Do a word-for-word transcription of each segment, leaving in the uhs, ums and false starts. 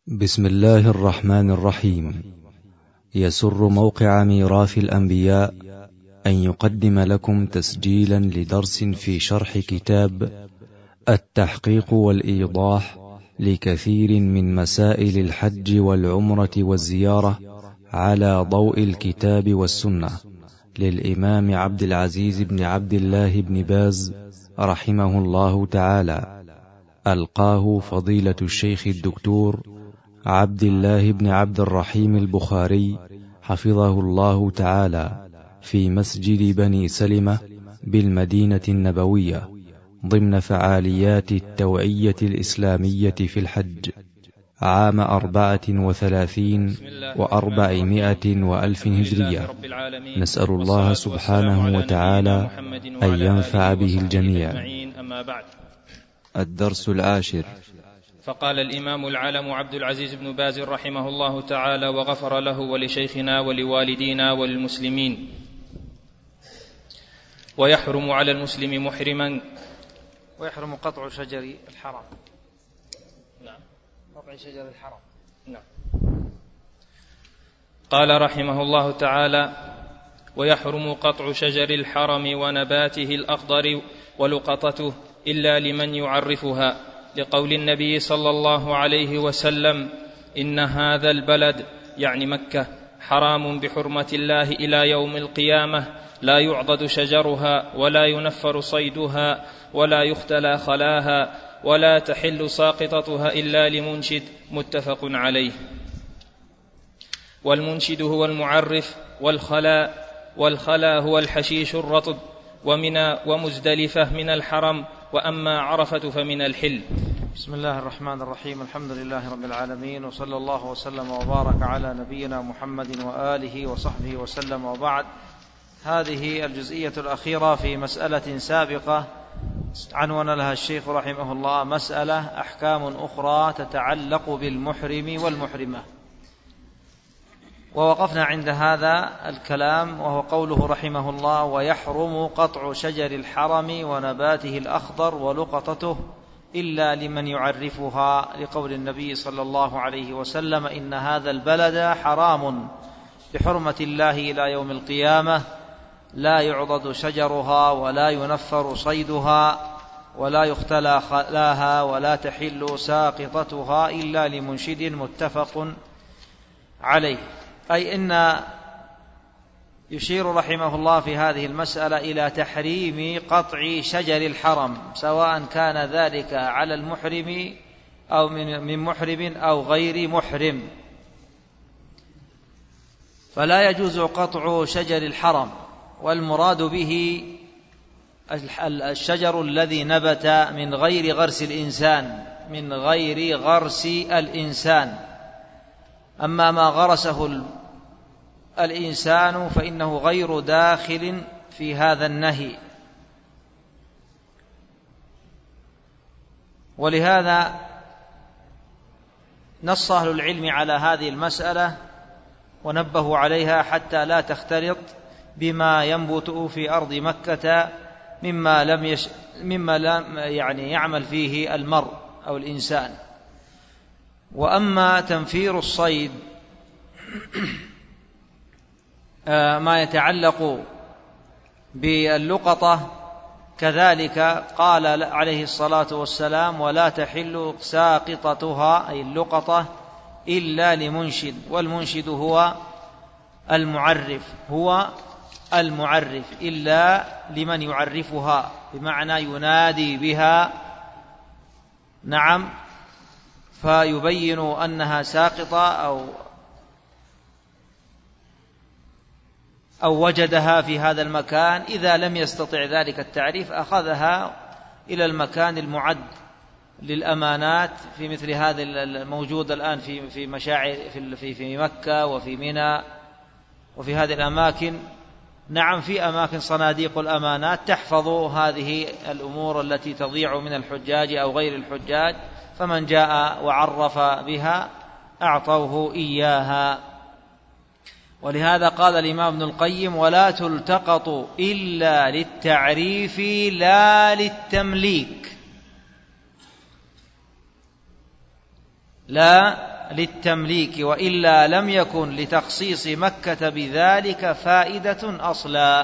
بسم الله الرحمن الرحيم. يسر موقع ميراث الأنبياء أن يقدم لكم تسجيلا لدرس في شرح كتاب التحقيق والإيضاح لكثير من مسائل الحج والعمرة والزيارة على ضوء الكتاب والسنة للإمام عبد العزيز بن عبد الله بن باز رحمه الله تعالى، ألقاه فضيلة الشيخ الدكتور عبد الله بن عبد الرحيم البخاري حفظه الله تعالى في مسجد بني سلمة بالمدينة النبوية ضمن فعاليات التوعية الإسلامية في الحج عام أربعة وثلاثين وأربعمائة وألف هجرية. نسأل الله سبحانه وتعالى أن ينفع به الجميع. الدرس العاشر. فقال الإمام العالم عبد العزيز بن باز رحمه الله تعالى وغفر له ولشيخنا ولوالدينا وللمسلمين: ويحرم على المسلم محرما ويحرم قطع شجر الحرم. نعم، قطع شجر الحرم. نعم. قال رحمه الله تعالى: ويحرم قطع شجر الحرم ونباته الأخضر ولقطته إلا لمن يعرفها، لقول النبي صلى الله عليه وسلم: إن هذا البلد يعني مكة حرام بحرمة الله إلى يوم القيامة، لا يعضد شجرها ولا ينفر صيدها ولا يختلى خلاها ولا تحل ساقطتها إلا لمنشد. متفق عليه. والمنشد هو المعرف، والخلاء والخلاء هو الحشيش الرطب، ومنى ومزدلفة من الحرم، وأما عرفة فمن الحل. بسم الله الرحمن الرحيم. الحمد لله رب العالمين، وصلى الله وسلم وبارك على نبينا محمد وآله وصحبه وسلم، وبعد. هذه الجزئية الأخيرة في مسألة سابقة عنوان لها الشيخ رحمه الله: مسألة أحكام أخرى تتعلق بالمحرم والمحرمة. ووقفنا عند هذا الكلام وهو قوله رحمه الله: ويحرم قطع شجر الحرم ونباته الأخضر ولقطته إلا لمن يعرفها، لقول النبي صلى الله عليه وسلم: إن هذا البلد حرام بحرمة الله إلى يوم القيامة، لا يعضد شجرها ولا ينفر صيدها ولا يختلى خلاها ولا تحل ساقطتها إلا لمنشد. متفق عليه. أي إن يشير رحمه الله في هذه المسألة إلى تحريم قطع شجر الحرم، سواء كان ذلك على المحرم أو من محرم أو غير محرم، فلا يجوز قطع شجر الحرم. والمراد به الشجر الذي نبت من غير غرس الإنسان من غير غرس الإنسان أما ما غرسه الإنسان فإنه غير داخل في هذا النهي. ولهذا نص أهل العلم على هذه المسألة ونبهوا عليها حتى لا تختلط بما ينبت في أرض مكة مما لم يش... مما لم يعني يعمل فيه المرء أو الإنسان. وأما تنفير الصيد ما يتعلق باللقطة كذلك قال عليه الصلاة والسلام: ولا تحل ساقطتها أي اللقطة إلا لمنشد. والمنشد هو المعرف هو المعرف إلا لمن يعرفها، بمعنى ينادي بها، نعم، فيبين أنها ساقطة أو أو وجدها في هذا المكان. إذا لم يستطع ذلك التعريف أخذها إلى المكان المعد للأمانات في مثل هذا الموجود الآن في في مشاعر في في مكة وفي منى وفي هذه الأماكن. نعم، في أماكن صناديق الأمانات تحفظ هذه الأمور التي تضيع من الحجاج أو غير الحجاج، فمن جاء وعرف بها أعطوه إياها. ولهذا قال الإمام ابن القيم: ولا تلتقط إلا للتعريف لا للتمليك. لا للتمليك وإلا لم يكن لتخصيص مكة بذلك فائدة أصلا.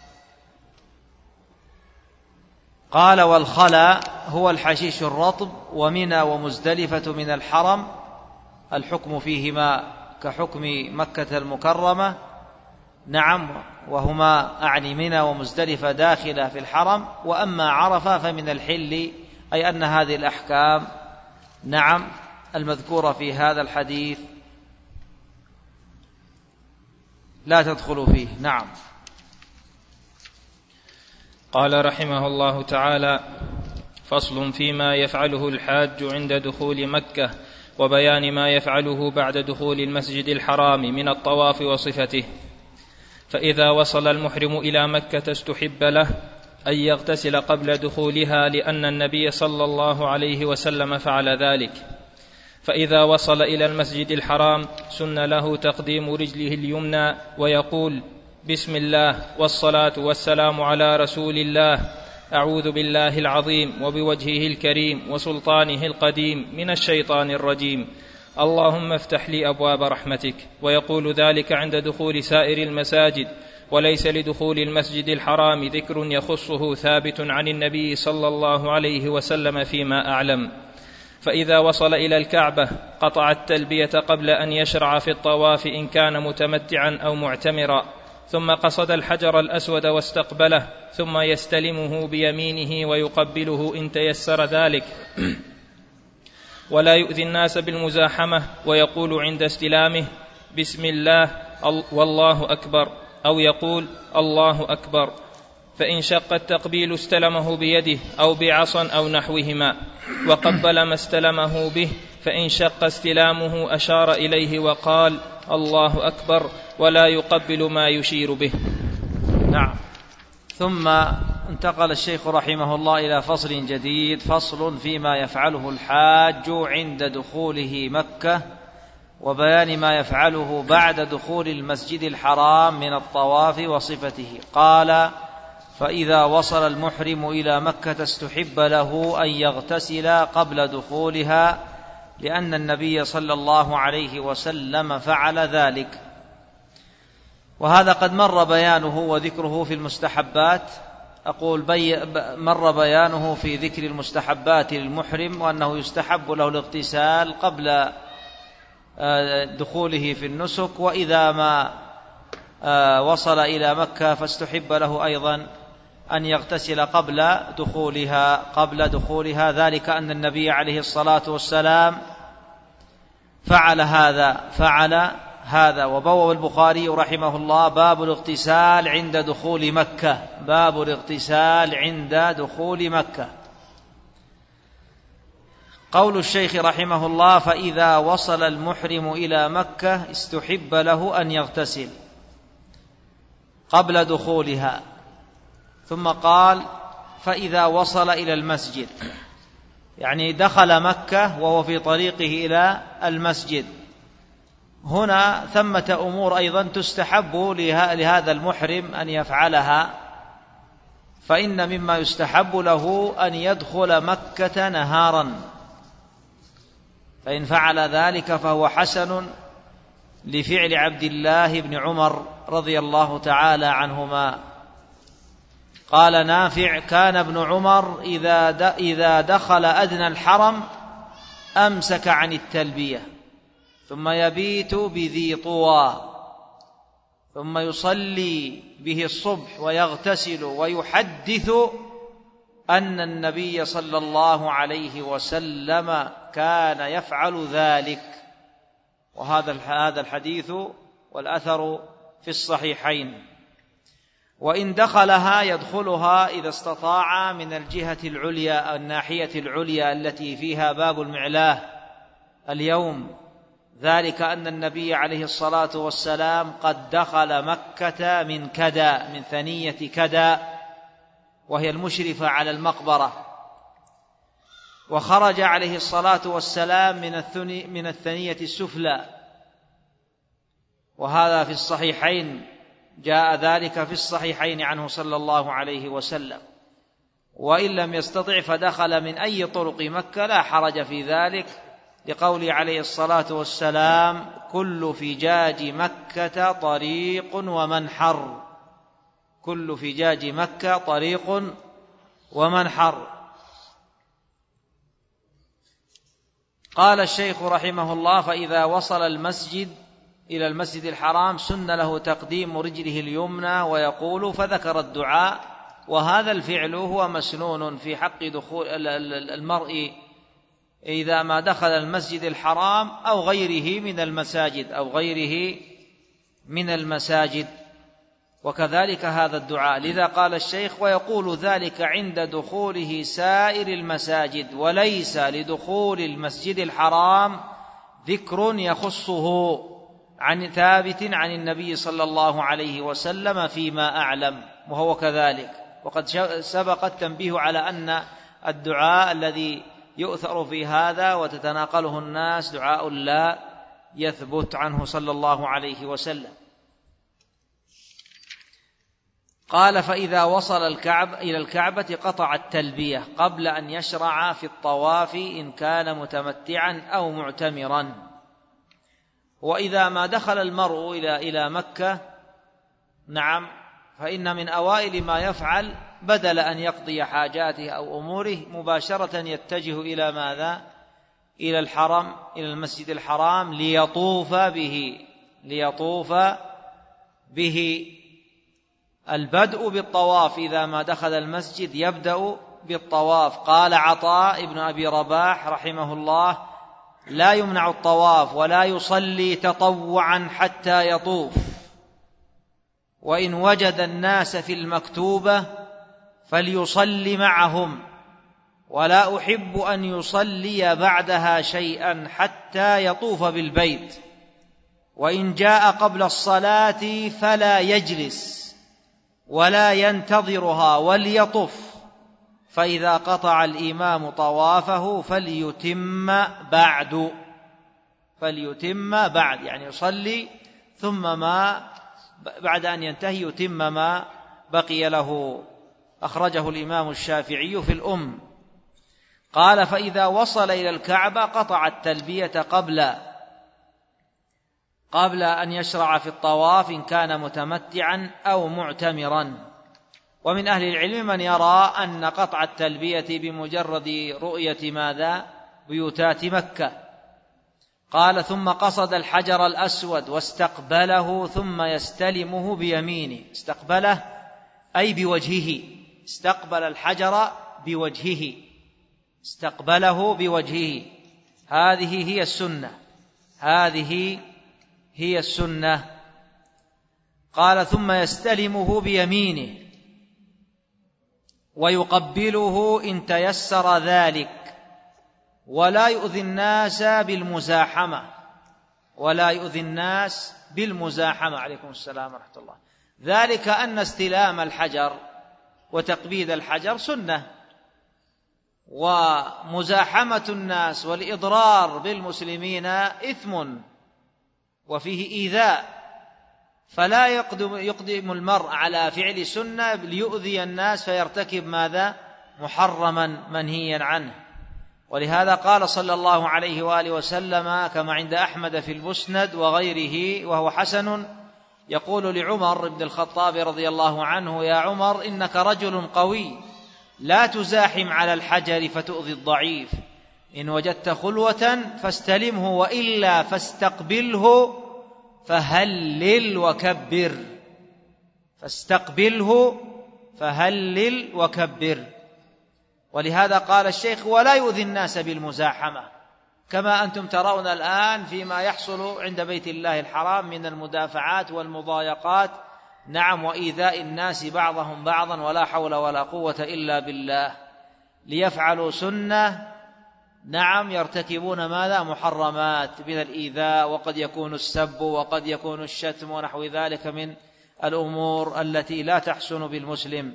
قال والخلا هو الحشيش الرطب، ومنى ومزدلفة من الحرم الحكم فيهما كحكم مكة المكرمة. نعم، وهما أعني منى ومزدلفة داخلة في الحرم، وأما عرفة فمن الحل، أي أن هذه الأحكام نعم المذكورة في هذا الحديث لا تدخل فيه. نعم. قال رحمه الله تعالى: فصل فيما يفعله الحاج عند دخول مكة وبيان ما يفعله بعد دخول المسجد الحرام من الطواف وصفته. فإذا وصل المحرم إلى مكة استحب له أن يغتسل قبل دخولها، لأن النبي صلى الله عليه وسلم فعل ذلك. فإذا وصل إلى المسجد الحرام سن له تقديم رجله اليمنى ويقول: بسم الله والصلاة والسلام على رسول الله، أعوذ بالله العظيم وبوجهه الكريم وسلطانه القديم من الشيطان الرجيم، اللهم افتح لي أبواب رحمتك. ويقول ذلك عند دخول سائر المساجد، وليس لدخول المسجد الحرام ذكر يخصه ثابت عن النبي صلى الله عليه وسلم فيما أعلم. فإذا وصل إلى الكعبة قطع التلبية قبل أن يشرع في الطواف إن كان متمتعا أو معتمرا، ثم قصد الحجر الأسود واستقبله، ثم يستلمه بيمينه ويقبله إن تيسر ذلك، ولا يؤذي الناس بالمزاحمة، ويقول عند استلامه: بسم الله والله أكبر، أو يقول الله أكبر. فإن شق التقبيل استلمه بيده أو بعصا أو نحوهما، وقبل ما استلمه به. فإن شق استلامه أشار إليه وقال الله أكبر، ولا يقبل ما يشير به. نعم. ثم انتقل الشيخ رحمه الله إلى فصل جديد، فصل فيما يفعله الحاج عند دخوله مكة وبيان ما يفعله بعد دخول المسجد الحرام من الطواف وصفته. قال: فإذا وصل المحرم إلى مكة استحب له أن يغتسل قبل دخولها، لأن النبي صلى الله عليه وسلم فعل ذلك. وهذا قد مر بيانه وذكره في المستحبات. أقول بي مر بيانه في ذكر المستحبات للمحرم، وأنه يستحب له الاغتسال قبل دخوله في النسك، وإذا ما وصل إلى مكة فاستحب له أيضا أن يغتسل قبل دخولها قبل دخولها ذلك أن النبي عليه الصلاة والسلام فعل هذا فعل هذا وبوب البخاري رحمه الله: باب الاغتسال عند دخول مكة باب الاغتسال عند دخول مكة. قول الشيخ رحمه الله: فإذا وصل المحرم إلى مكة استحب له أن يغتسل قبل دخولها، ثم قال: فإذا وصل إلى المسجد، يعني دخل مكة وهو في طريقه إلى المسجد. هنا ثمة أمور أيضا تستحب لهذا المحرم أن يفعلها، فإن مما يستحب له أن يدخل مكة نهارا، فإن فعل ذلك فهو حسن لفعل عبد الله بن عمر رضي الله تعالى عنهما. قال نافع: كان ابن عمر إذا دخل أدنى الحرم أمسك عن التلبية، ثم يبيت بذي طوى، ثم يصلي به الصبح ويغتسل ويحدث أن النبي صلى الله عليه وسلم كان يفعل ذلك. وهذا هذا الحديث والأثر في الصحيحين. وإن دخلها يدخلها إذا استطاع من الجهة العليا، الناحية العليا التي فيها باب المعلاه اليوم، ذلك أن النبي عليه الصلاة والسلام قد دخل مكة من كدا، من ثنية كدا، وهي المشرفة على المقبرة، وخرج عليه الصلاة والسلام من الثني من الثنية السفلى، وهذا في الصحيحين، جاء ذلك في الصحيحين عنه صلى الله عليه وسلم. وإن لم يستطع فدخل من أي طرق مكة لا حرج في ذلك، لقوله عليه الصلاة والسلام: كل فجاج مكة طريق ومنحر. كل فجاج مكة طريق ومنحر. قال الشيخ رحمه الله: فإذا وصل المسجد إلى المسجد الحرام سن له تقديم رجله اليمنى ويقول، فذكر الدعاء. وهذا الفعل هو مسنون في حق دخول المرء إذا ما دخل المسجد الحرام أو غيره من المساجد أو غيره من المساجد، وكذلك هذا الدعاء. لذا قال الشيخ: ويقول ذلك عند دخوله سائر المساجد، وليس لدخول المسجد الحرام ذكر يخصه عن ثابت عن النبي صلى الله عليه وسلم فيما أعلم، وهو كذلك. وقد سبق التنبيه على أن الدعاء الذي يؤثر في هذا وتتناقله الناس دعاء لا يثبت عنه صلى الله عليه وسلم. قال: فإذا وصل الكعب إلى الكعبة قطع التلبية قبل أن يشرع في الطواف إن كان متمتعا أو معتمرا. وإذا ما دخل المرء إلى إلى مكة نعم فإن من أوائل ما يفعل بدل أن يقضي حاجاته أو أموره مباشرة يتجه إلى ماذا؟ إلى الحرم، إلى المسجد الحرام ليطوف به ليطوف به البدء بالطواف. إذا ما دخل المسجد يبدأ بالطواف. قال عطاء ابن أبي رباح رحمه الله: لا يمنع الطواف ولا يصلي تطوعا حتى يطوف، وإن وجد الناس في المكتوبة فليصلي معهم، ولا أحب أن يصلي بعدها شيئا حتى يطوف بالبيت، وإن جاء قبل الصلاة فلا يجلس ولا ينتظرها وليطف، فإذا قطع الإمام طوافه فليتم بعد فليتم بعد يعني يصلي ثم ما بعد أن ينتهي يتم ما بقي له. أخرجه الإمام الشافعي في الأم. قال: فإذا وصل إلى الكعبة قطع التلبية قبل قبل أن يشرع في الطواف إن كان متمتعا أو معتمرا. ومن أهل العلم من يرى أن قطع التلبية بمجرد رؤية ماذا؟ بيوتات مكة. قال: ثم قصد الحجر الأسود واستقبله ثم يستلمه بيمينه. استقبله أي بوجهه، استقبل الحجر بوجهه، استقبله بوجهه. هذه هي السنة، هذه هي السنة. قال: ثم يستلمه بيمينه ويقبله إن تيسر ذلك، ولا يؤذي الناس بالمزاحمة ولا يؤذي الناس بالمزاحمة. عليكم السلام ورحمة الله. ذلك أن استلام الحجر وتقبيل الحجر سنة، ومزاحمة الناس والإضرار بالمسلمين إثم وفيه إيذاء، فلا يقدم, يقدم المرء على فعل سنة ليؤذي الناس فيرتكب ماذا؟ محرما منهيا عنه. ولهذا قال صلى الله عليه وآله وسلم كما عند أحمد في المسند وغيره وهو حسن، يقول لعمر بن الخطاب رضي الله عنه: يا عمر إنك رجل قوي لا تزاحم على الحجر فتؤذي الضعيف، إن وجدت خلوة فاستلمه وإلا فاستقبله فهلل وكبر فاستقبله فهلل وكبر. ولهذا قال الشيخ: ولا يؤذي الناس بالمزاحمة، كما أنتم ترون الآن فيما يحصل عند بيت الله الحرام من المدافعات والمضايقات نعم وإيذاء الناس بعضهم بعضا، ولا حول ولا قوة إلا بالله، ليفعلوا سنة نعم يرتكبون ماذا؟ محرمات من الإيذاء، وقد يكون السب وقد يكون الشتم ونحو ذلك من الأمور التي لا تحسن بالمسلم.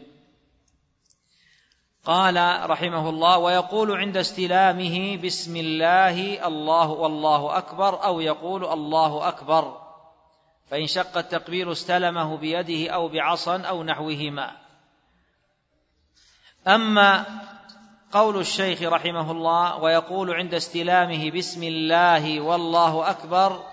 قال رحمه الله: ويقول عند استلامه بسم الله الله والله أكبر، أو يقول الله أكبر، فإن شق التقبيل استلمه بيده أو بعصا أو نحوهما. أما قول الشيخ رحمه الله: ويقول عند استلامه بسم الله والله أكبر.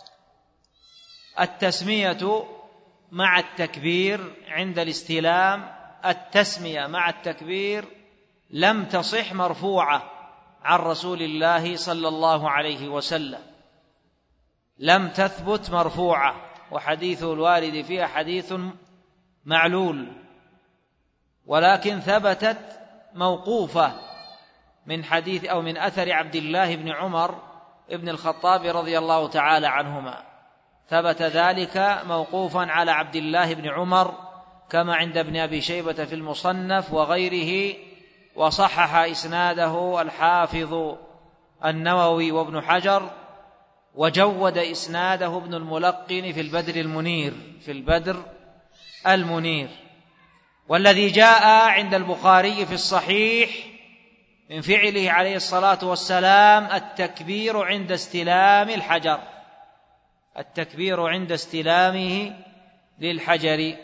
التسمية مع التكبير عند الاستلام، التسمية مع التكبير لم تصح مرفوعة عن رسول الله صلى الله عليه وسلم، لم تثبت مرفوعة، وحديث الوارد فيها حديث معلول، ولكن ثبتت موقوفة من حديث أو من أثر عبد الله بن عمر ابن الخطاب رضي الله تعالى عنهما، ثبت ذلك موقوفا على عبد الله بن عمر كما عند ابن أبي شيبة في المصنف وغيره، وصحح إسناده الحافظ النووي وابن حجر، وجود إسناده ابن الملقن في البدر المنير في البدر المنير. والذي جاء عند البخاري في الصحيح من فعله عليه الصلاة والسلام التكبير عند استلام الحجر، التكبير عند استلامه للحجر.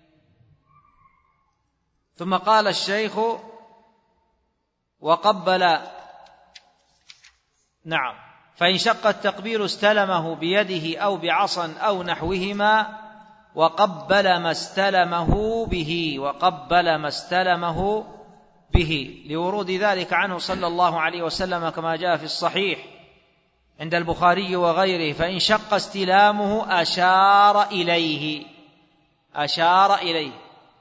ثم قال الشيخ: وقبل، نعم، فإن شق التقبيل استلمه بيده أو بعصا أو نحوهما، وقبل ما استلمه به، وقبل ما استلمه به، لورود ذلك عنه صلى الله عليه وسلم كما جاء في الصحيح عند البخاري وغيره: فإن شق استلامه أشار إليه، أشار إليه،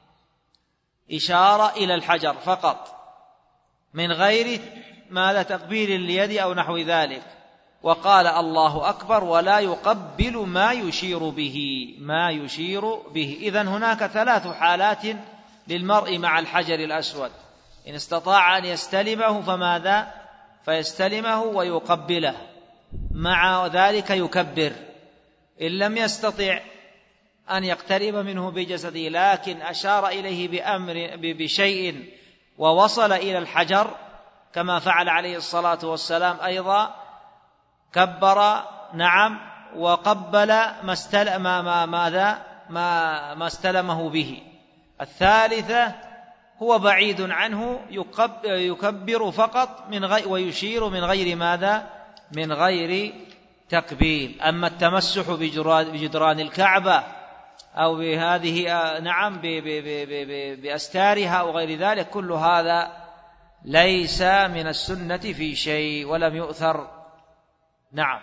إشارة إلى الحجر فقط من غير ماذا تقبيل اليد أو نحو ذلك، وقال الله أكبر ولا يقبل ما يشير به، ما يشير به. إذن هناك ثلاث حالات للمرء مع الحجر الأسود: إن استطاع أن يستلمه فماذا؟ فيستلمه ويقبله، مع ذلك يكبر. إن لم يستطع أن يقترب منه بجسده لكن أشار إليه بأمر بشيء ووصل إلى الحجر كما فعل عليه الصلاة والسلام أيضا، كبر، نعم، وقبل ما استلم ما ماذا ما ما استلمه به. الثالثة هو بعيد عنه يكبر فقط من غير ويشير من غير ماذا من غير تقبيل. أما التمسح بجدران الكعبة أو بهذه نعم بأستارها أو غير ذلك، كل هذا ليس من السنة في شيء ولم يؤثر. نعم.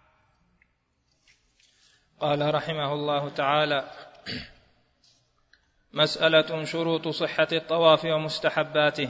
قال رحمه الله تعالى: مسألة شروط صحة الطواف ومستحباته.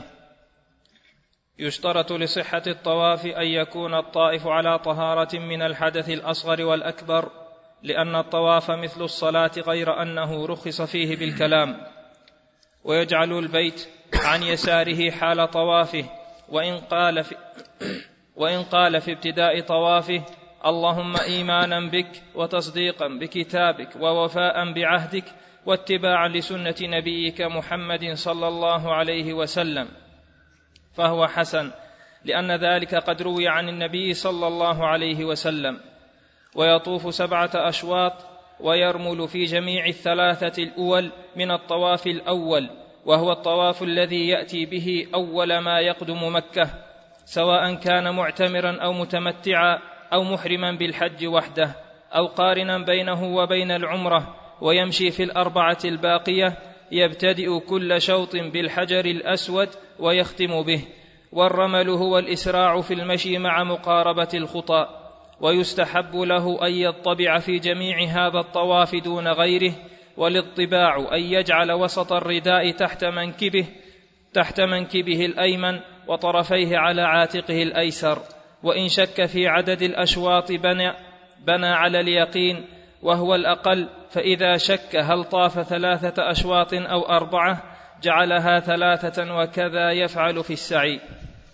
يشترط لصحة الطواف أن يكون الطائف على طهارة من الحدث الأصغر والأكبر، لأن الطواف مثل الصلاة غير أنه رخص فيه بالكلام. ويجعل البيت عن يساره حال طوافه، وإن قال في, وإن قال في ابتداء طوافه: اللهم إيمانا بك وتصديقا بكتابك ووفاء بعهدك واتباعا لسنة نبيك محمد صلى الله عليه وسلم، فهو حسن، لأن ذلك قد روي عن النبي صلى الله عليه وسلم. ويطوف سبعة أشواط، ويرمل في جميع الثلاثة الأول من الطواف الأول، وهو الطواف الذي يأتي به أول ما يقدم مكة، سواء كان معتمرا أو متمتعا أو محرما بالحج وحده أو قارنا بينه وبين العمرة، ويمشي في الأربعة الباقية، يبتدئ كل شوط بالحجر الأسود ويختم به. والرمل هو الإسراع في المشي مع مقاربة الخطى. ويستحب له أن يطبع في جميع هذا الطواف دون غيره، والاطباع أن يجعل وسط الرداء تحت منكبه تحت منكبه الأيمن وطرفيه على عاتقه الأيسر. وإن شك في عدد الأشواط بنى, بنى على اليقين وهو الأقل، فإذا شك هل طاف ثلاثة أشواط أو أربعة جعلها ثلاثة، وكذا يفعل في السعي.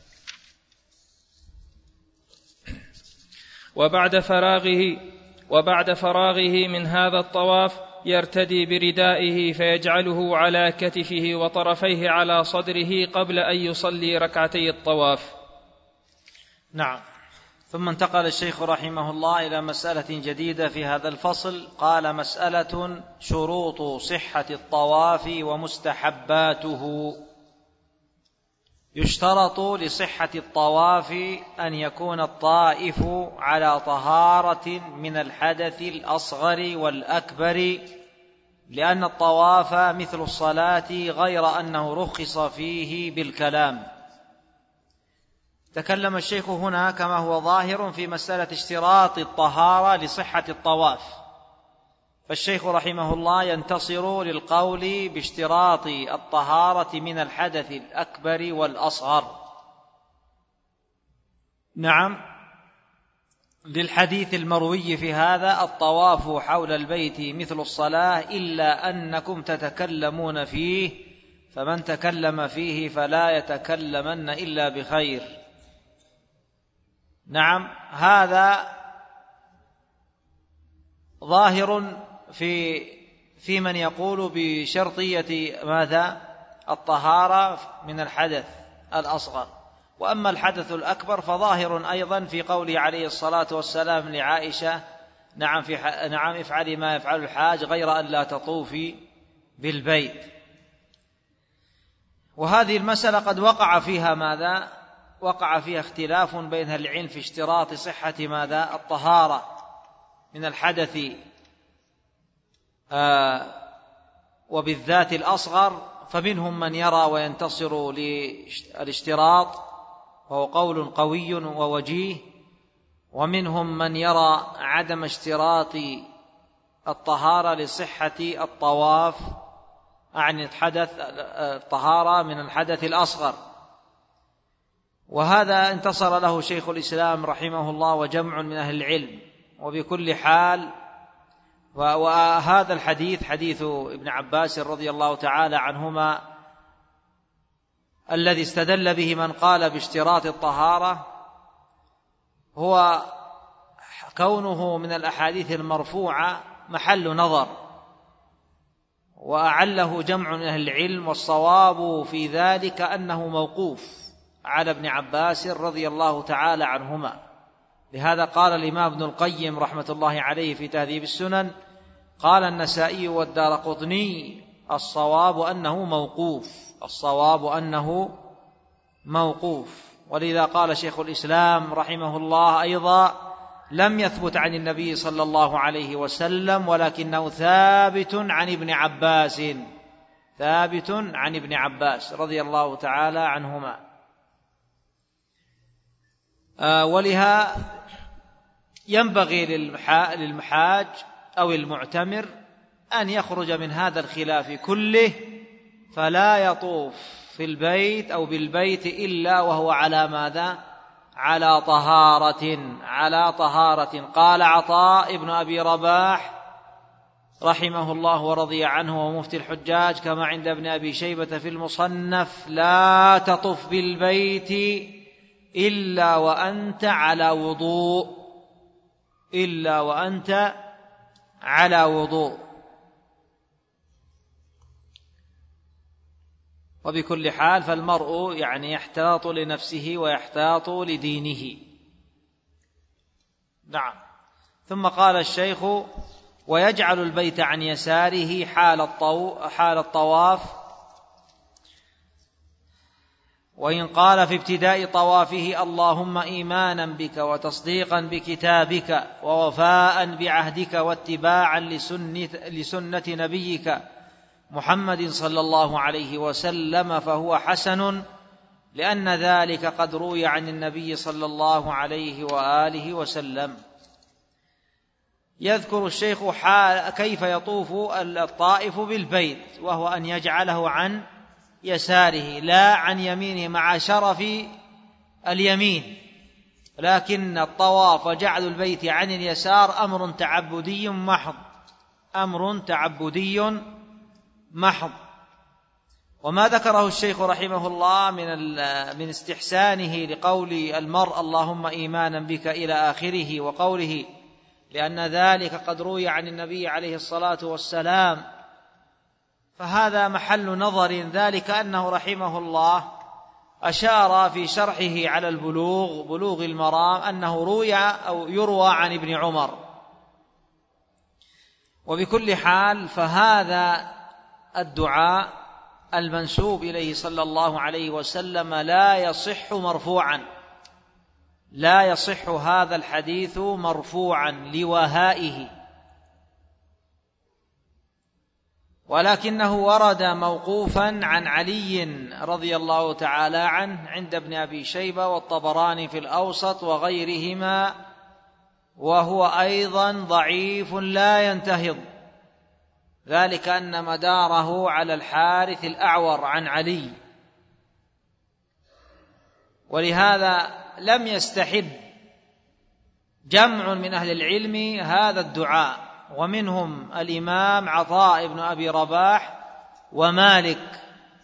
وبعد فراغه وبعد فراغه من هذا الطواف يرتدي بردائه فيجعله على كتفه وطرفيه على صدره قبل أن يصلي ركعتي الطواف. نعم. ثم انتقل الشيخ رحمه الله إلى مسألة جديدة في هذا الفصل، قال: مسألة شروط صحة الطواف ومستحباته. يشترط لصحة الطواف أن يكون الطائف على طهارة من الحدث الأصغر والأكبر، لأن الطواف مثل الصلاة غير أنه رخص فيه بالكلام. تكلم الشيخ هنا كما هو ظاهر في مسألة اشتراط الطهارة لصحة الطواف، فالشيخ رحمه الله ينتصر للقول باشتراط الطهارة من الحدث الأكبر والأصغر. نعم، للحديث المروي في هذا: الطواف حول البيت مثل الصلاة إلا أنكم تتكلمون فيه، فمن تكلم فيه فلا يتكلمن إلا بخير. نعم، هذا ظاهر في في من يقول بشرطية ماذا؟ الطهارة من الحدث الأصغر. وأما الحدث الأكبر فظاهر أيضا في قوله عليه الصلاة والسلام لعائشة: نعم, في نعم افعلي ما يفعل الحاج غير أن لا تطوفي بالبيت. وهذه المسألة قد وقع فيها ماذا؟ وقع فيها اختلاف بين أهل العلم في اشتراط صحة ماذا؟ الطهارة من الحدث آه وبالذات الأصغر، فمنهم من يرى وينتصر للاشتراط وهو قول قوي ووجيه، ومنهم من يرى عدم اشتراط الطهارة لصحة الطواف عن الحدث الطهارة من الحدث الأصغر. وهذا انتصر له شيخ الإسلام رحمه الله وجمع من أهل العلم. وبكل حال، وهذا الحديث حديث ابن عباس رضي الله تعالى عنهما الذي استدل به من قال باشتراط الطهارة، هو كونه من الأحاديث المرفوعة محل نظر، وأعله جمع من أهل العلم، والصواب في ذلك أنه موقوف على ابن عباس رضي الله تعالى عنهما. لهذا قال الإمام ابن القيم رحمة الله عليه في تهذيب السنن: قال النسائي والدارقطني: الصواب أنه موقوف، الصواب أنه موقوف. ولذا قال شيخ الإسلام رحمه الله أيضا: لم يثبت عن النبي صلى الله عليه وسلم، ولكنه ثابت عن ابن عباس، ثابت عن ابن عباس رضي الله تعالى عنهما. آه ولها ينبغي للمحاج أو المعتمر أن يخرج من هذا الخلاف كله، فلا يطوف في البيت أو بالبيت إلا وهو على ماذا؟ على طهارة، على طهارة. قال عطاء ابن أبي رباح رحمه الله ورضي عنه ومفتي الحجاج كما عند ابن أبي شيبة في المصنف: لا تطف بالبيت إلا وأنت على وضوء، إلا وأنت على وضوء. وبكل حال فالمرء يعني يحتاط لنفسه ويحتاط لدينه. نعم. ثم قال الشيخ: ويجعل البيت عن يساره حال الطو... حال الطواف، وإن قال في ابتداء طوافه: اللهم إيمانا بك وتصديقا بكتابك ووفاء بعهدك واتباعا لسنة, لسنة نبيك محمد صلى الله عليه وسلم، فهو حسن، لأن ذلك قد روي عن النبي صلى الله عليه وآله وسلم. يذكر الشيخ حال كيف يطوف الطائف بالبيت، وهو أن يجعله عن يساره لا عن يمينه، مع شرف اليمين، لكن الطواف وجعل البيت عن اليسار أمر تعبدي محض، أمر تعبدي محض. وما ذكره الشيخ رحمه الله من من استحسانه لقول المرء اللهم إيمانا بك إلى آخره، وقوله لأن ذلك قد روي عن النبي عليه الصلاة والسلام، فهذا محل نظر، ذلك أنه رحمه الله أشار في شرحه على البلوغ بلوغ المرام أنه روي أو يروى عن ابن عمر. وبكل حال فهذا الدعاء المنسوب إليه صلى الله عليه وسلم لا يصح مرفوعا، لا يصح هذا الحديث مرفوعا لوهائه، ولكنه ورد موقوفا عن علي رضي الله تعالى عنه عند ابن أبي شيبة والطبراني في الأوسط وغيرهما، وهو أيضا ضعيف لا ينتهض، ذلك أن مداره على الحارث الأعور عن علي، ولهذا لم يستحب جمع من أهل العلم هذا الدعاء، ومنهم الإمام عطاء بن أبي رباح ومالك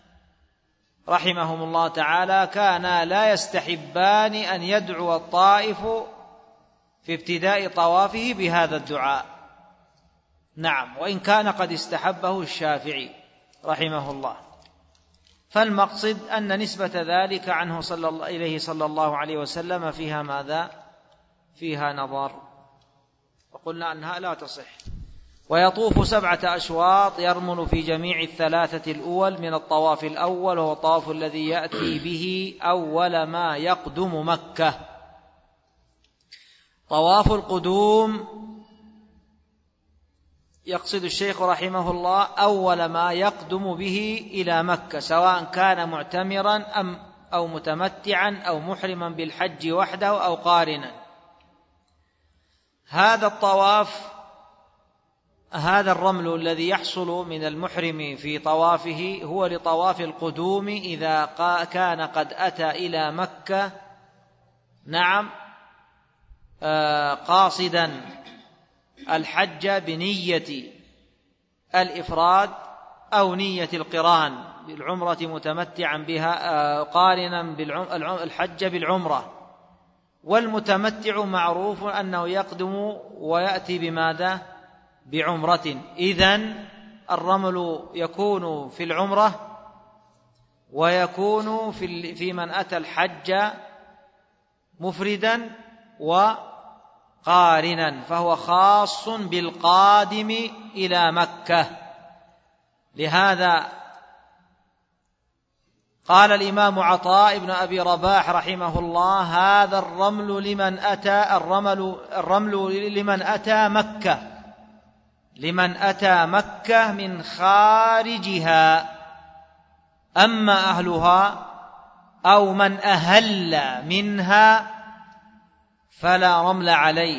رحمهم الله تعالى، كانا لا يستحبان أن يدعو الطائف في ابتداء طوافه بهذا الدعاء. نعم، وإن كان قد استحبه الشافعي رحمه الله. فالمقصد أن نسبة ذلك عنه صلى الله إليه صلى الله عليه وسلم فيها ماذا؟ فيها نظر، وقلنا أنها لا تصح. ويطوف سبعة أشواط يرمل في جميع الثلاثة الأول من الطواف الأول، وهو الطواف الذي يأتي به أول ما يقدم مكة. طواف القدوم يقصد الشيخ رحمه الله أول ما يقدم به إلى مكة، سواء كان معتمرا أم أو متمتعا أو محرما بالحج وحده أو قارنا. هذا الطواف، هذا الرمل الذي يحصل من المحرم في طوافه هو لطواف القدوم إذا كان قد أتى إلى مكة، نعم، قاصدا الحج بنية الإفراد أو نية القران بالعمرة متمتعا بها، قارنا الحج بالعمرة. والمتمتع معروف أنه يقدم ويأتي بماذا؟ بعمرة. إذن الرمل يكون في العمرة ويكون في في من أتى الحج مفردا وقارنا، فهو خاص بالقادم إلى مكة. لهذا قال الإمام عطاء بن أبي رباح رحمه الله: هذا الرمل لمن أتى الرمل الرمل لمن أتى مكة لمن أتى مكة من خارجها، أما أهلها أو من أهل منها فلا رمل عليه.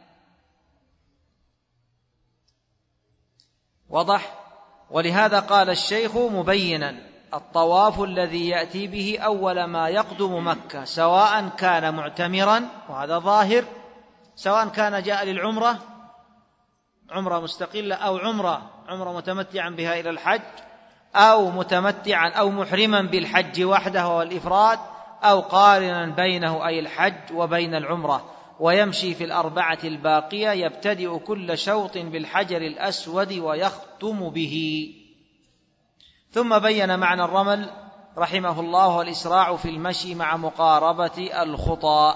وضح. ولهذا قال الشيخ مبينا: الطواف الذي يأتي به أول ما يقدم مكة، سواء كان معتمرا، وهذا ظاهر، سواء كان جاء للعمرة عمرة مستقلة أو عمرة عمرة متمتعا بها إلى الحج، أو متمتعا أو محرما بالحج وحده والإفراد، أو قارنا بينه أي الحج وبين العمرة، ويمشي في الأربعة الباقية، يبتدئ كل شوط بالحجر الأسود ويختم به. ثم بين معنى الرمل رحمه الله: والإسراع في المشي مع مقاربة الخطى.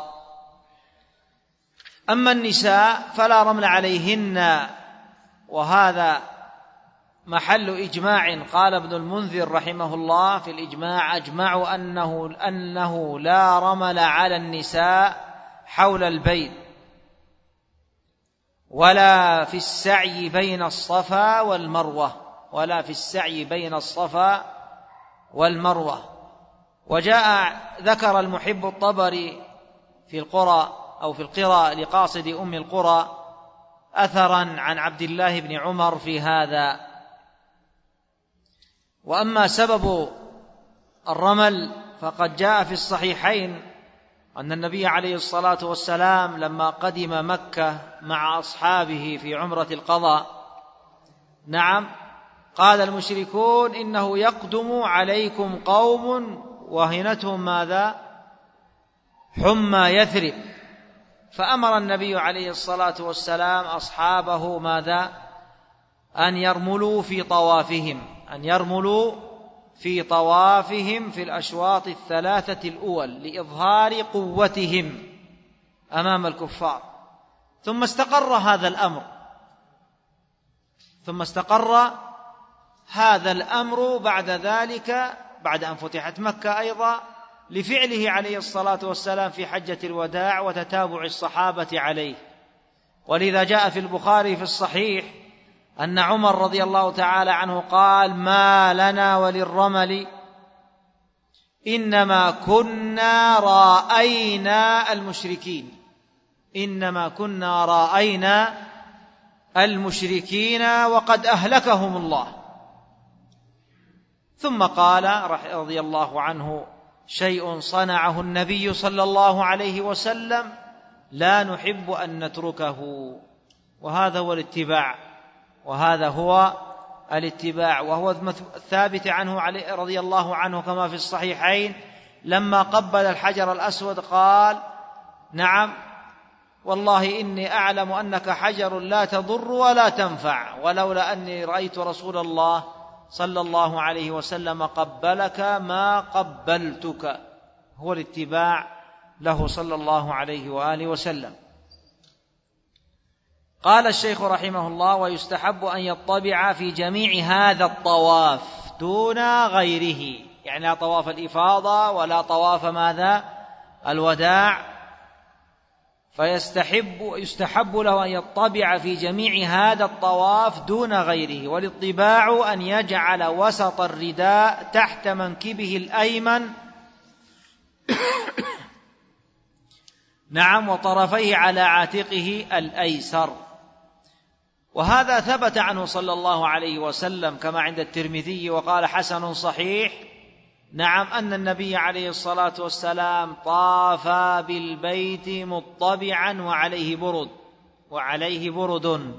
أما النساء فلا رمل عليهن، وهذا محل إجماع. قال ابن المنذر رحمه الله في الإجماع: أجمعوا أنه, أنه لا رمل على النساء حول البيت، ولا في السعي بين الصفا والمروة ولا في السعي بين الصفا والمروة. وجاء ذكر المحب الطبري في القرى أو في القرى لقاصد أم القرى أثرا عن عبد الله بن عمر في هذا. وأما سبب الرمل فقد جاء في الصحيحين أن النبي عليه الصلاة والسلام لما قدم مكة مع أصحابه في عمرة القضاء، نعم، قال المشركون: إنه يقدم عليكم قوم وهنتهم ماذا؟ حمى يثرب. فأمر النبي عليه الصلاة والسلام أصحابه ماذا؟ أن يرملوا في طوافهم أن يرملوا في طوافهم في الأشواط الثلاثة الأول لإظهار قوتهم أمام الكفار. ثم استقر هذا الأمر ثم استقر هذا الأمر بعد ذلك بعد أن فتحت مكة أيضا لفعله عليه الصلاة والسلام في حجة الوداع وتتابع الصحابة عليه. ولذا جاء في البخاري في الصحيح أن عمر رضي الله تعالى عنه قال: ما لنا وللرمل إنما كنا رأينا المشركين إنما كنا رأينا المشركين وقد أهلكهم الله. ثم قال رضي الله عنه: شيء صنعه النبي صلى الله عليه وسلم لا نحب أن نتركه. وهذا هو الاتباع وهذا هو الاتباع وهو ثابت عنه عليه رضي الله عنه كما في الصحيحين لما قبل الحجر الأسود قال: نعم والله إني أعلم أنك حجر لا تضر ولا تنفع، ولولا أني رأيت رسول الله صلى الله عليه وسلم قبلك ما قبلتك. هو الاتباع له صلى الله عليه وآله وسلم. قال الشيخ رحمه الله: ويستحب أن يطبع في جميع هذا الطواف دون غيره، يعني لا طواف الإفاضة ولا طواف ماذا الوداع، فيستحب يستحب له أن يطبع في جميع هذا الطواف دون غيره. والاطباع أن يجعل وسط الرداء تحت منكبه الأيمن نعم وطرفيه على عاتقه الأيسر. وهذا ثبت عنه صلى الله عليه وسلم كما عند الترمذي وقال حسن صحيح نعم أن النبي عليه الصلاة والسلام طاف بالبيت مطبعا وعليه برد وعليه برد.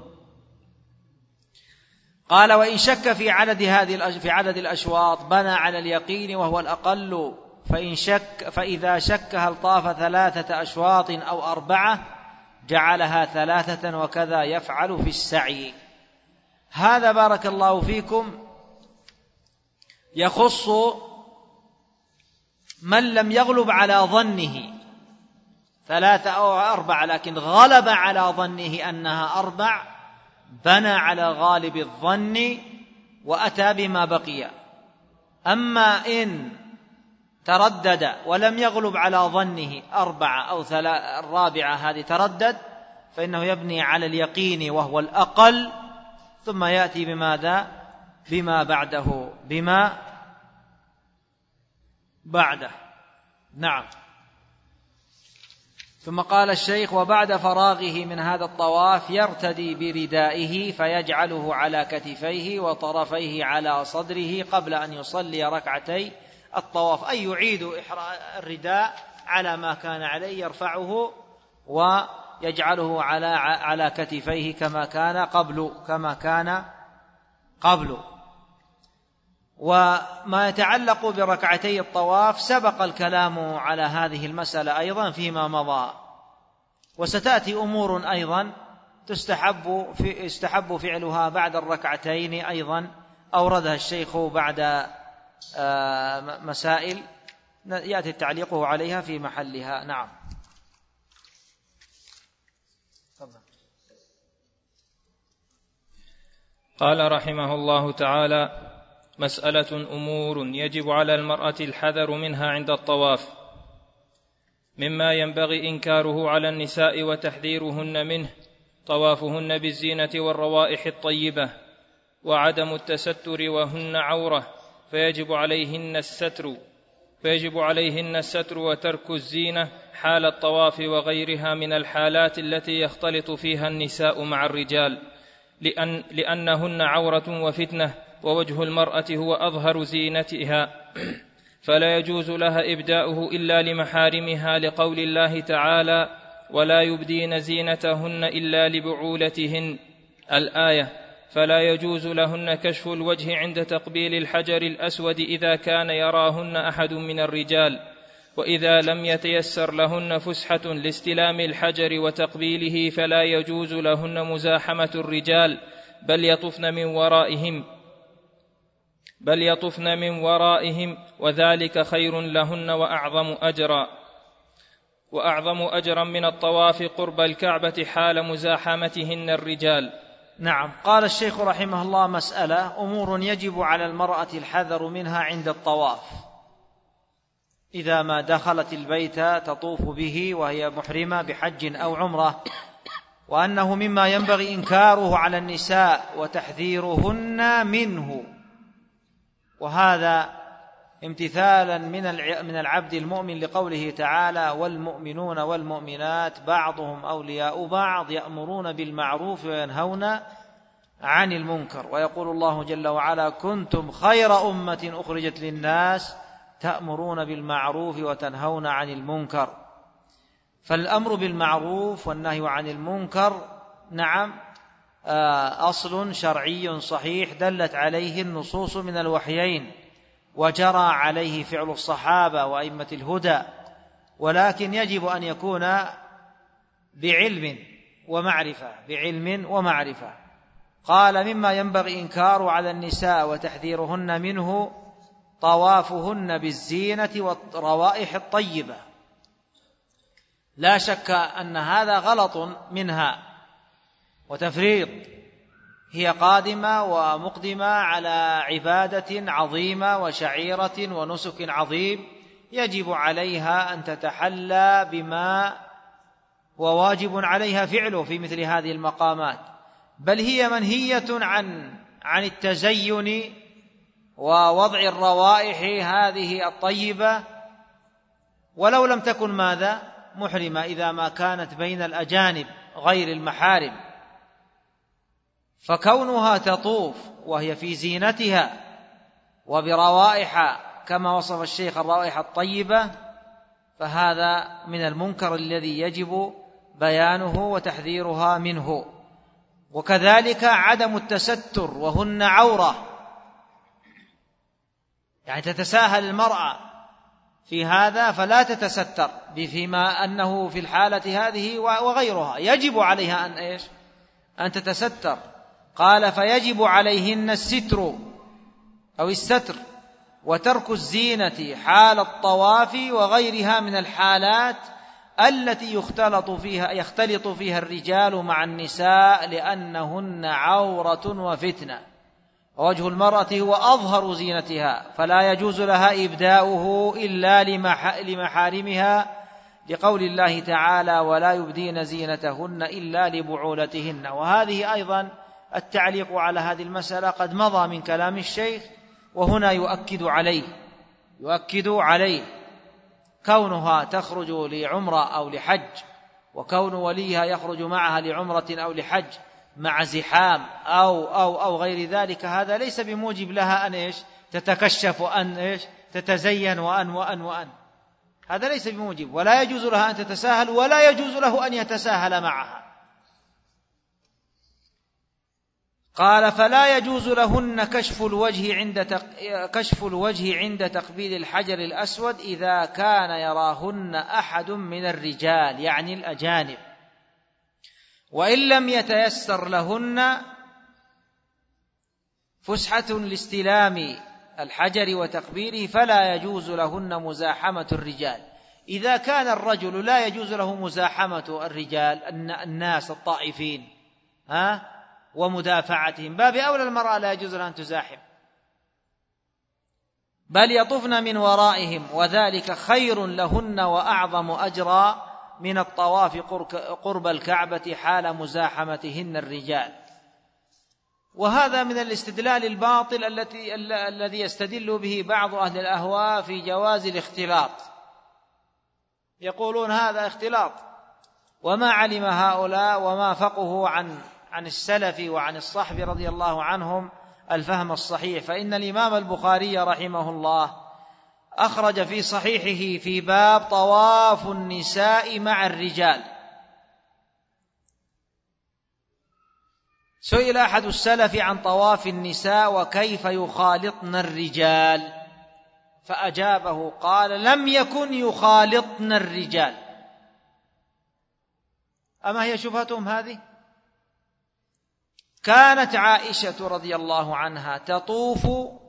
قال: وإن شك في عدد هذه في عدد الأشواط بنى على اليقين وهو الأقل، فإن شك فإذا شك هل طاف ثلاثة أشواط أو أربعة جعلها ثلاثة، وكذا يفعل في السعي. هذا بارك الله فيكم يخص من لم يغلب على ظنه ثلاثة أو أربعة، لكن غلب على ظنه أنها أربع، بنى على غالب الظن وأتى بما بقي. أما إن تردد ولم يغلب على ظنه أربعة أو الرابعة هذه تردد، فإنه يبني على اليقين وهو الأقل، ثم يأتي بماذا بما بعده بما بعده نعم. ثم قال الشيخ: وبعد فراغه من هذا الطواف يرتدي بردائه فيجعله على كتفيه وطرفيه على صدره قبل أن يصلي ركعتي الطواف، أي يعيد الرداء على ما كان عليه، يرفعه ويجعله على على كتفيه كما كان قبل كما كان قبل. وما يتعلق بركعتي الطواف سبق الكلام على هذه المسألة أيضا فيما مضى، وستأتي أمور أيضا تستحب في يستحب فعلها بعد الركعتين أيضا أوردها الشيخ بعد مسائل يأتي التعليق عليها في محلها. نعم. قال رحمه الله تعالى: مسألة أمور يجب على المرأة الحذر منها عند الطواف، مما ينبغي إنكاره على النساء وتحذيرهن منه طوافهن بالزينة والروائح الطيبة، وعدم التستر وهن عورة، فيجب عليهن الستر فيجب عليهن الستر وترك الزينة حال الطواف وغيرها من الحالات التي يختلط فيها النساء مع الرجال، لأن لأنهن عورة وفتنة، ووجه المرأة هو أظهر زينتها، فلا يجوز لها إبداؤه إلا لمحارمها، لقول الله تعالى: ولا يبدين زينتهن إلا لبعولتهن الآية. فلا يجوز لهن كشف الوجه عند تقبيل الحجر الأسود إذا كان يراهن أحد من الرجال، وإذا لم يتيسر لهن فسحة لاستلام الحجر وتقبيله فلا يجوز لهن مزاحمة الرجال، بل يطفن من ورائهم بل يطفن من ورائهم وذلك خير لهن وأعظم أجرا وأعظم أجرا من الطواف قرب الكعبة حال مزاحمتهن الرجال. نعم. قال الشيخ رحمه الله: مسألة: أمور يجب على المرأة الحذر منها عند الطواف إذا ما دخلت البيت تطوف به وهي محرمة بحج أو عمرة، وأنه مما ينبغي إنكاره على النساء وتحذيرهن منه، وهذا امتثالا من العبد المؤمن لقوله تعالى: والمؤمنون والمؤمنات بعضهم أولياء بعض يأمرون بالمعروف وينهون عن المنكر. ويقول الله جل وعلا: كنتم خير أمة أخرجت للناس تأمرون بالمعروف وتنهون عن المنكر. فالأمر بالمعروف والنهي عن المنكر نعم أصل شرعي صحيح دلت عليه النصوص من الوحيين، وجرى عليه فعل الصحابة وأئمة الهدى، ولكن يجب أن يكون بعلم ومعرفة بعلم ومعرفة. قال: مما ينبغي إنكاره على النساء وتحذيرهن منه طوافهن بالزينة والروائح الطيبة. لا شك أن هذا غلط منها وتفريط، هي قادمة ومقدمة على عبادة عظيمة وشعيرة ونسك عظيم، يجب عليها أن تتحلى بما وواجب عليها فعله في مثل هذه المقامات، بل هي منهية عن عن التزين ووضع الروائح هذه الطيبة، ولو لم تكن ماذا محرمة، إذا ما كانت بين الأجانب غير المحارم. فكونها تطوف وهي في زينتها وبروائح كما وصف الشيخ الروائح الطيبة، فهذا من المنكر الذي يجب بيانه وتحذيرها منه. وكذلك عدم التستر وهن عورة، يعني تتساهل المرأة في هذا فلا تتستر، فيما أنه في الحالة هذه وغيرها يجب عليها أن إيش أن تتستر. قال: فيجب عليهن الستر أو الستر وترك الزينة حال الطواف وغيرها من الحالات التي يختلط فيها يختلط فيها الرجال مع النساء لأنهن عورة وفتنة، ووجه المرأة هو أظهر زينتها، فلا يجوز لها إبداؤه إلا لمحارمها، لقول الله تعالى: ولا يبدين زينتهن إلا لبعولتهن. وهذه أيضا التعليق على هذه المسألة قد مضى من كلام الشيخ، وهنا يؤكد عليه يؤكد عليه كونها تخرج لعمرة أو لحج، وكون وليها يخرج معها لعمرة أو لحج مع زحام أو, أو, أو غير ذلك، هذا ليس بموجب لها أن إيش تتكشف وأن إيش تتزين وأن وأن وأن هذا ليس بموجب، ولا يجوز لها أن تتساهل ولا يجوز له أن يتساهل معها. قال: فلا يجوز لهن كشف الوجه عند تق... كشف الوجه عند تقبيل الحجر الأسود إذا كان يراهن أحد من الرجال، يعني الأجانب، وإن لم يتيسر لهن فسحة لاستلام الحجر وتقبيله فلا يجوز لهن مزاحمة الرجال. إذا كان الرجل لا يجوز له مزاحمة الرجال الناس الطائفين ها ومدافعتهم، باب أولى المرأة لا يجوز لها أن تزاحم، بل يطفن من ورائهم، وذلك خير لهن وأعظم أجرا من الطواف قرب الكعبة حال مزاحمتهن الرجال. وهذا من الاستدلال الباطل التي الذي يستدل به بعض أهل الأهواء في جواز الاختلاط، يقولون هذا اختلاط، وما علم هؤلاء وما فقهوا عن عن السلف وعن الصحب رضي الله عنهم الفهم الصحيح. فإن الإمام البخاري رحمه الله أخرج في صحيحه في باب طواف النساء مع الرجال، سئل أحد السلف عن طواف النساء وكيف يخالطن الرجال، فأجابه قال: لم يكن يخالطن الرجال. أما هي شبهتهم هذه؟ كانت عائشة رضي الله عنها تطوف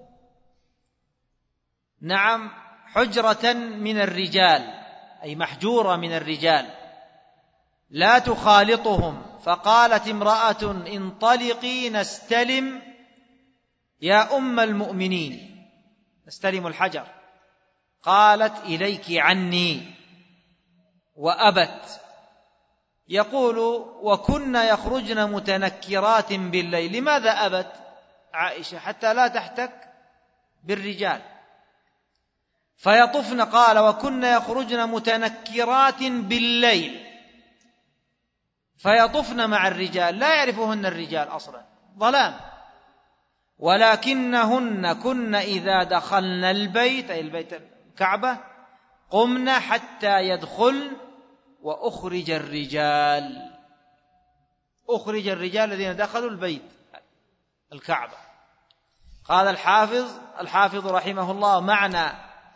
نعم حجرة من الرجال، أي محجورة من الرجال، لا تخالطهم فقالت امرأة انطلقي نستلم يا أم المؤمنين، نستلم الحجر. قالت إليك عني، وأبت. يقول وكنا يخرجن متنكرات بالليل. لماذا أبت عائشة؟ حتى لا تحتك بالرجال. فيطفن، قال وكنا يخرجن متنكرات بالليل، فيطفن مع الرجال، لا يعرفهن الرجال أصلا، ظلام. ولكنهن كن إذا دخلن البيت، أي البيت الكعبة، قمن حتى يدخلن وأخرج الرجال، أخرج الرجال الذين دخلوا البيت الكعبة. قال الحافظ الحافظ رحمه الله: معنى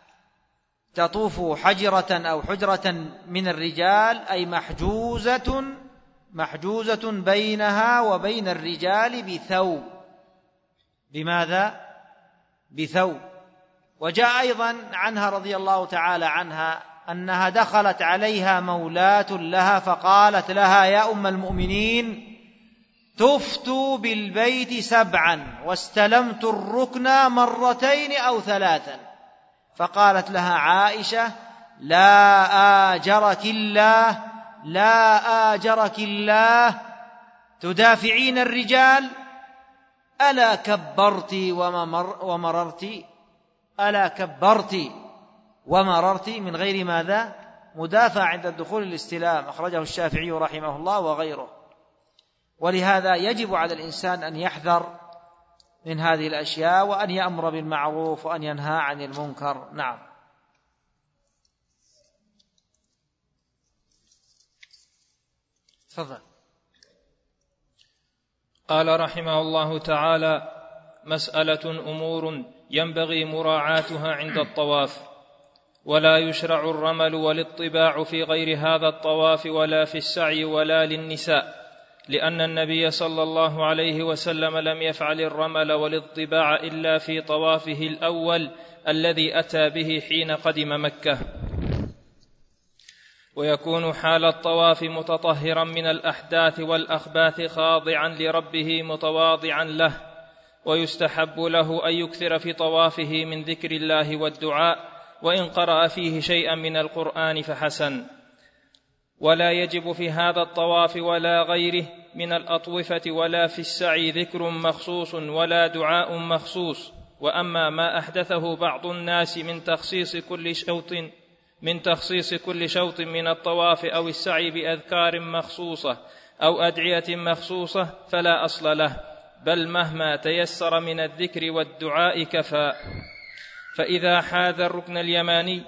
تطوف حجرة أو حجرة من الرجال أي محجوزة محجوزة بينها وبين الرجال بثوب. بماذا؟ بثوب. وجاء أيضا عنها رضي الله تعالى عنها أنها دخلت عليها مولاة لها فقالت لها يا أم المؤمنين تفت بالبيت سبعا واستلمت الركن مرتين أو ثلاثا. فقالت لها عائشة لا آجرك الله، لا آجرك الله، تدافعين الرجال؟ ألا كبرت وممر ومررت ألا كبرت ومررت من غير ماذا؟ مدافع عند الدخول الاستلام. أخرجه الشافعي رحمه الله وغيره. ولهذا يجب على الإنسان أن يحذر من هذه الأشياء، وأن يأمر بالمعروف وأن ينهى عن المنكر. نعم. تفضل. قال رحمه الله تعالى: مسألة أمور ينبغي مراعاتها عند الطواف، ولا يشرع الرمل والاطباع في غير هذا الطواف ولا في السعي ولا للنساء، لأن النبي صلى الله عليه وسلم لم يفعل الرمل والاطباع إلا في طوافه الأول الذي أتى به حين قدم مكة. ويكون حال الطواف متطهرا من الأحداث والأخباث خاضعا لربه متواضعا له، ويستحب له أن يكثر في طوافه من ذكر الله والدعاء، وإن قرأ فيه شيئا من القرآن فحسن. ولا يجب في هذا الطواف ولا غيره من الأطوفة ولا في السعي ذكر مخصوص ولا دعاء مخصوص. وأما ما أحدثه بعض الناس من تخصيص كل شوط من تخصيص كل شوط من الطواف أو السعي بأذكار مخصوصة أو أدعية مخصوصة فلا أصل له، بل مهما تيسر من الذكر والدعاء كفى. فإذا حاذ الركن اليماني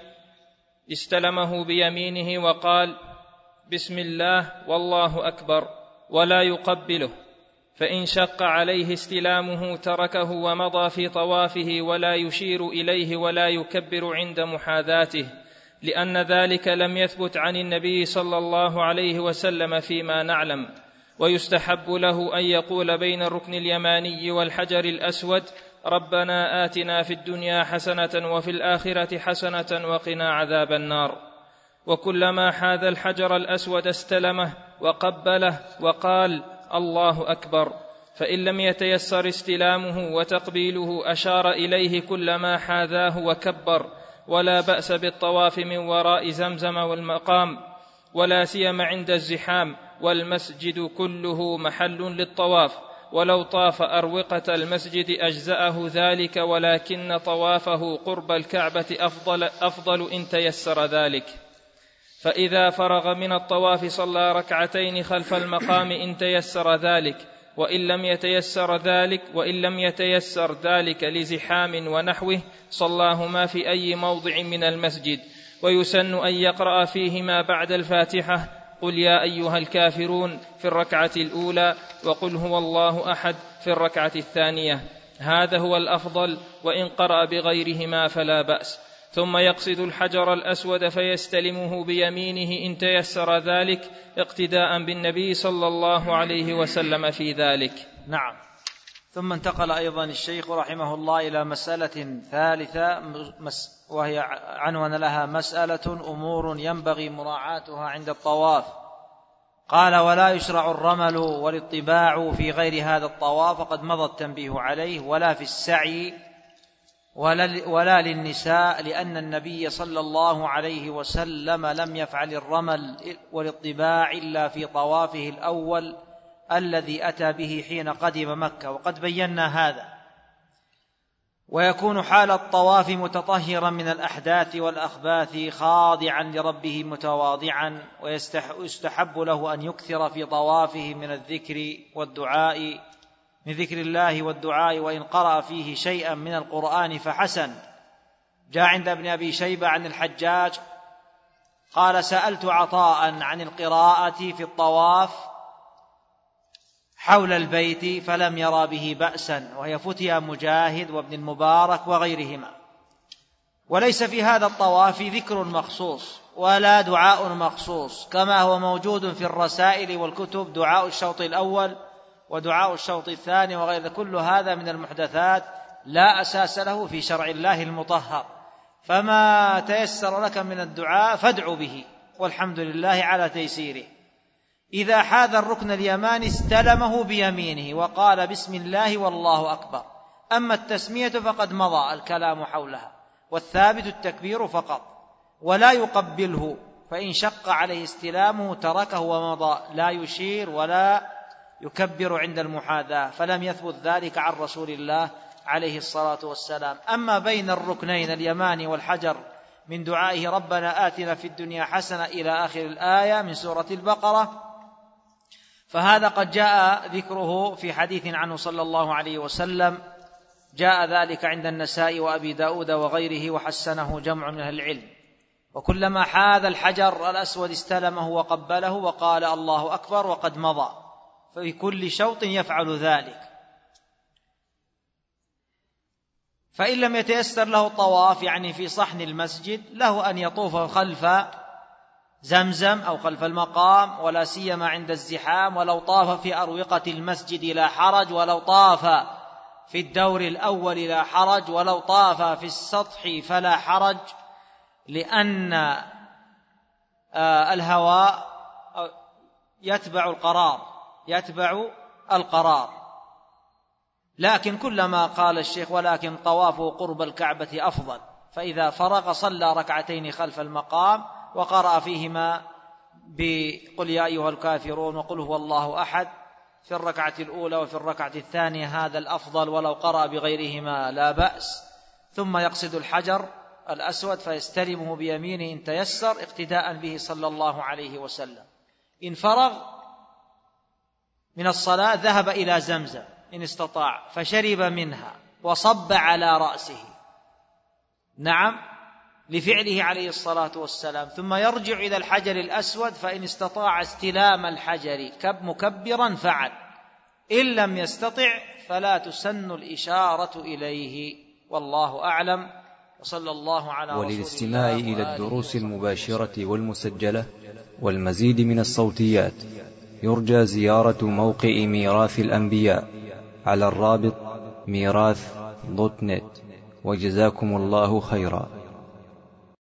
استلمه بيمينه وقال بسم الله والله أكبر ولا يقبله، فإن شق عليه استلامه تركه ومضى في طوافه ولا يشير إليه ولا يكبر عند محاذاته، لأن ذلك لم يثبت عن النبي صلى الله عليه وسلم فيما نعلم. ويستحب له أن يقول بين الركن اليماني والحجر الأسود ربنا آتنا في الدنيا حسنة وفي الآخرة حسنة وقنا عذاب النار. وكلما حاذ الحجر الأسود استلمه وقبله وقال الله أكبر، فإن لم يتيسر استلامه وتقبيله أشار إليه كلما حاذاه وكبر. ولا بأس بالطواف من وراء زمزم والمقام، ولا سيما عند الزحام، والمسجد كله محل للطواف. ولو طاف أروقة المسجد أجزأه ذلك، ولكن طوافه قرب الكعبة أفضل, أفضل إن تيسر ذلك. فإذا فرغ من الطواف صلى ركعتين خلف المقام إن تيسر ذلك، وإن لم يتيسر ذلك وإن لم يتيسر ذلك لزحام ونحوه صلاهما في أي موضع من المسجد. ويسن أن يقرأ فيهما بعد الفاتحة قل يا أيها الكافرون في الركعة الأولى، وقل هو الله أحد في الركعة الثانية، هذا هو الأفضل، وإن قرأ بغيرهما فلا بأس. ثم يقصد الحجر الأسود فيستلمه بيمينه إن تيسر ذلك، اقتداء بالنبي صلى الله عليه وسلم في ذلك. نعم. ثم انتقل أيضا الشيخ رحمه الله إلى مسألة ثالثة، وهي عنوان لها مسألة أمور ينبغي مراعاتها عند الطواف. قال: ولا يشرع الرمل والاطباع في غير هذا الطواف، وقد مضى التنبيه عليه، ولا في السعي ولا, ولا للنساء، لأن النبي صلى الله عليه وسلم لم يفعل الرمل والاطباع إلا في طوافه الأول الذي أتى به حين قدم مكة، وقد بينا هذا. ويكون حال الطواف متطهرا من الأحداث والأخباث، خاضعا لربه متواضعا، ويستحب له أن يكثر في طوافه من الذكر والدعاء من ذكر الله والدعاء، وإن قرأ فيه شيئا من القرآن فحسن. جاء عند ابن أبي شيبة عن الحجاج قال: سألت عطاء عن القراءة في الطواف حول البيت فلم يرى به بأسا، وهي فتي مجاهد وابن المبارك وغيرهما. وليس في هذا الطواف ذكر مخصوص ولا دعاء مخصوص، كما هو موجود في الرسائل والكتب دعاء الشوط الأول ودعاء الشوط الثاني وغير. كل هذا من المحدثات لا أساس له في شرع الله المطهر، فما تيسر لك من الدعاء فادع به، والحمد لله على تيسيره. إذا حاذ الركن اليماني استلمه بيمينه وقال: بسم الله والله أكبر. أما التسمية فقد مضى الكلام حولها، والثابت التكبير فقط، ولا يقبله، فإن شق عليه استلامه تركه ومضى، لا يشير ولا يكبر عند المحاذاة، فلم يثبت ذلك عن رسول الله عليه الصلاة والسلام. أما بين الركنين اليماني والحجر من دعائه: ربنا آتنا في الدنيا حسنة إلى آخر الآية من سورة البقرة، فهذا قد جاء ذكره في حديث عنه صلى الله عليه وسلم، جاء ذلك عند النسائي وأبي داود وغيره، وحسنه جمع من أهل العلم. وكلما حاذ الحجر الأسود استلمه وقبله وقال: الله أكبر، وقد مضى، في كل شوط يفعل ذلك. فإن لم يتيسر له الطواف، يعني في صحن المسجد، له أن يطوف خلف زمزم أو خلف المقام، ولا سيما عند الزحام. ولو طاف في أروقة المسجد لا حرج، ولو طاف في الدور الأول لا حرج، ولو طاف في السطح فلا حرج، لأن الهواء يتبع القرار يتبع القرار لكن كلما قال الشيخ: ولكن طوافه قرب الكعبة أفضل، فإذا فرغ صلى ركعتين خلف المقام وقرأ فيهما بقل يا أيها الكافرون وقل هو الله أحد في الركعة الأولى وفي الركعة الثانية، هذا الأفضل، ولو قرأ بغيرهما لا بأس. ثم يقصد الحجر الأسود فيستلمه بيمينه إن تيسر، اقتداء به صلى الله عليه وسلم. إن فرغ من الصلاة ذهب إلى زمزم إن استطاع فشرب منها وصب على رأسه، نعم، لفعله عليه الصلاة والسلام، ثم يرجع إلى الحجر الأسود، فإن استطاع استلام الحجر مكبرا فعل، إن لم يستطع فلا تسن الإشارة إليه، والله أعلم. وصلى الله على رسول الله. وللاستماع إلى الدروس المباشرة والمسجلة والمزيد من الصوتيات يرجى زيارة موقع ميراث الأنبياء على الرابط ميراث دوت نت. وجزاكم الله خيرا.